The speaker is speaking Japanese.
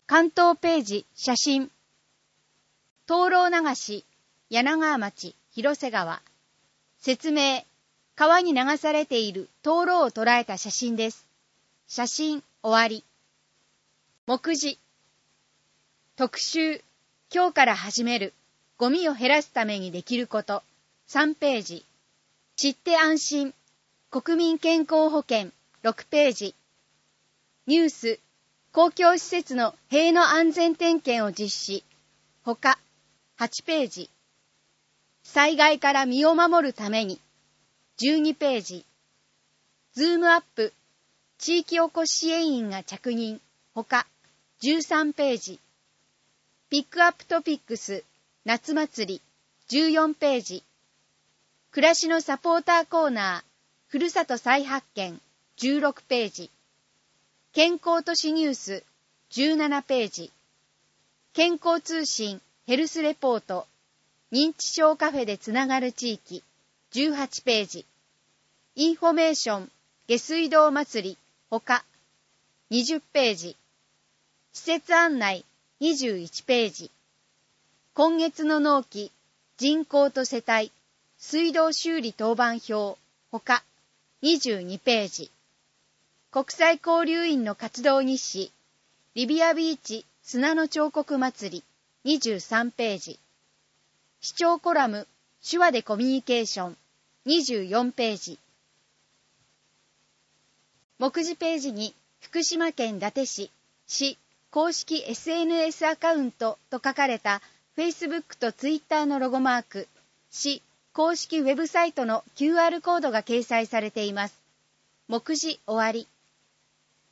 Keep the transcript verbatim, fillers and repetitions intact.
関東ページ、写真。灯籠流し、柳川町、広瀬川。説明、川に流されている灯籠を捉えた写真です。写真、終わり。目次。特集、今日から始める、ゴミを減らすためにできること。さんページ。知って安心、国民健康保険。ろくページ。ニュース、公共施設の塀の安全点検を実施。ほか、はちページ。災害から身を守るために。じゅうにページ。ズームアップ、地域おこし支援員が着任。ほか、じゅうさんページ。ピックアップトピックス、夏祭り。じゅうよんページ。暮らしのサポーターコーナー、ふるさと再発見。じゅうろくページ。健康都市ニュース。じゅうななページ。健康通信ヘルスレポート。認知症カフェでつながる地域。じゅうはちページ。インフォメーション下水道祭り。ほか。にじゅうページ。施設案内。にじゅういちページ。今月の納期、人口と世帯、水道修理当番表。ほか。にじゅうにページ。国際交流員の活動日誌、リビアビーチ砂の彫刻祭り。にじゅうさんページ。視聴コラム、手話でコミュニケーション。にじゅうよんページ。目次ページに、福島県伊達市、市、公式 エスエヌエス アカウントと書かれた Facebook と Twitter のロゴマーク、市、公式ウェブサイトの キューアール コードが掲載されています。目次終わり。